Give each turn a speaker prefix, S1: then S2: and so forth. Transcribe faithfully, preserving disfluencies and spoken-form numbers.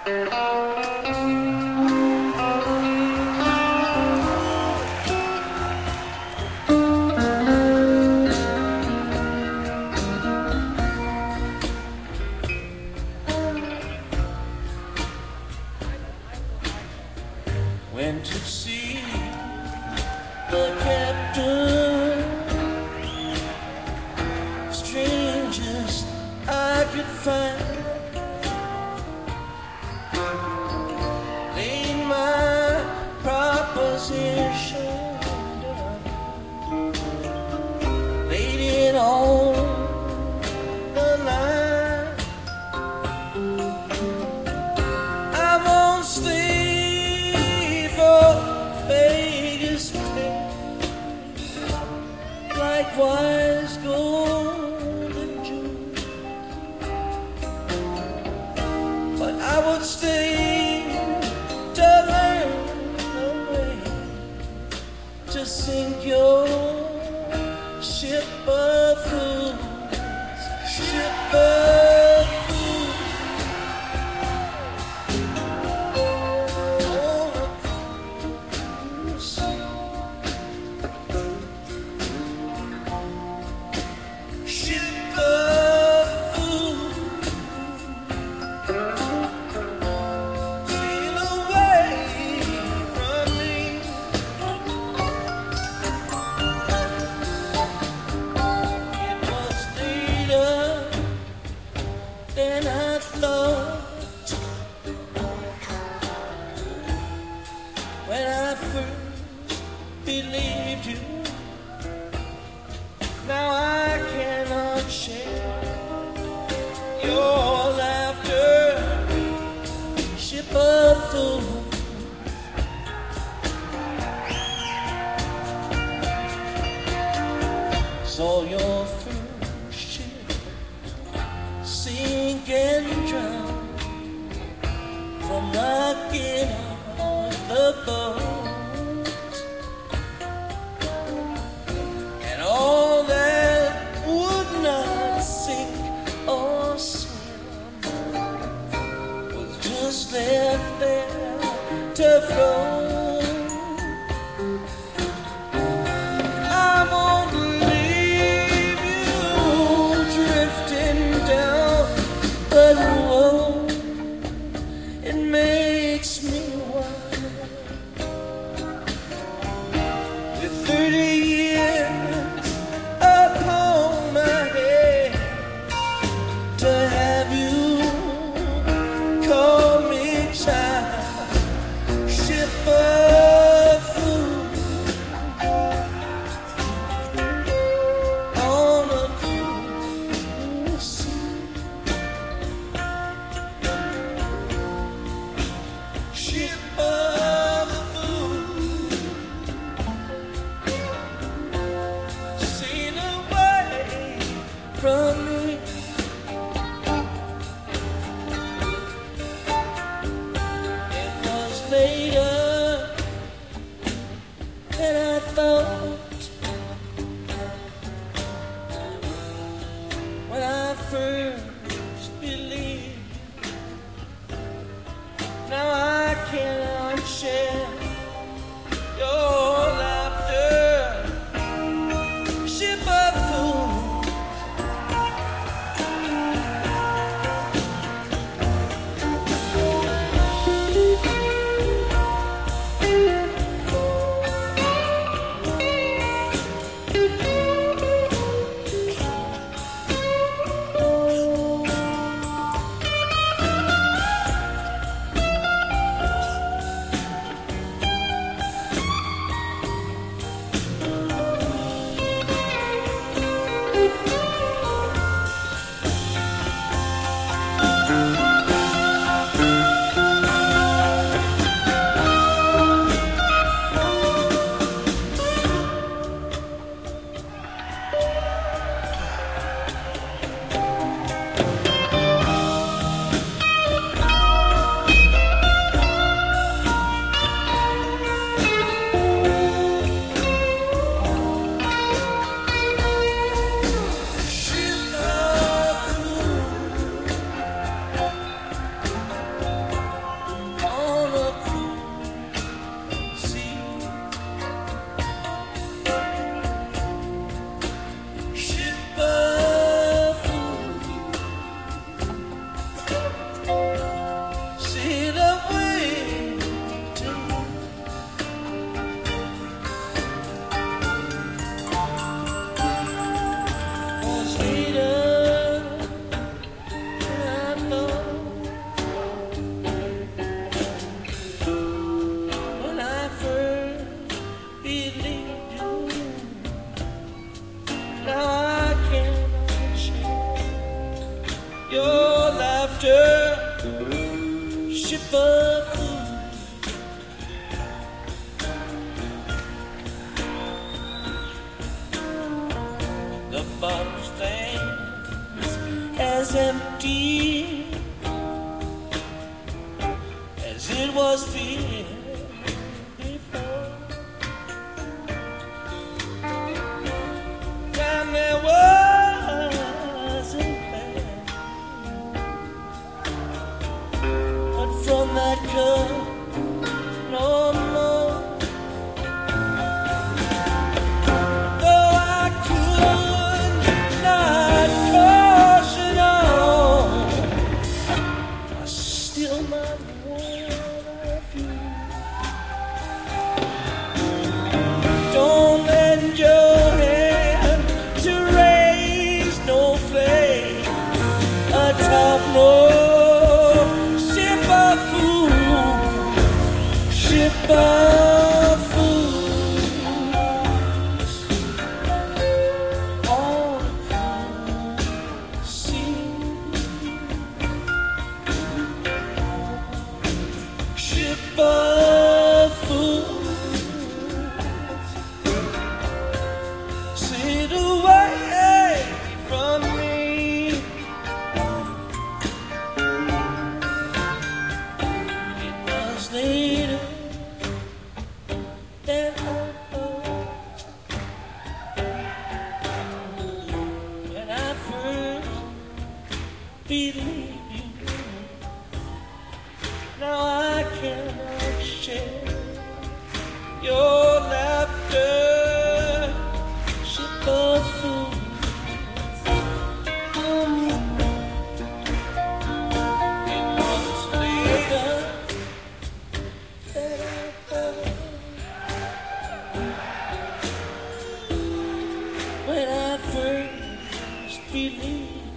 S1: Went to see the captain, strangest I could find. Laid my proposition down, laid it on the line. I won't stay for Vegas pay, likewise gold and jewels, but I would stay to learn a way to sink your ship of fools, ship of fools. Ship of fools, sail away from me. It was later than I thought when I first believed you. Now I cannot share your laughter, ship of fools. Saw your first ship sink and drown from knocking off the boat, and all that would not sink or swim was just left there to float. I won't leave you drifting down, but whoa, it makes me wonder. With thirty years upon my head, to have you call me child, ship of fools, on a cruise sea. Ship of fools, sail away from me. It was later than I thought when I first believed. Now I cannot share your laughter, ship of fools. laughter, ship of fools. The bottle stands as empty as it was filled before. Time there wasn't bad, but from that cup no more. Though I could not caution on, I still might want of you. Don't lend your hand to raise no flame atop no ship of fools, ship of fools on the sea, ship of fools. Sit away from me. It was later than I thought when I first believed you. Now I cannot share your laughter, ship of fools. It was later that I thought when I first believed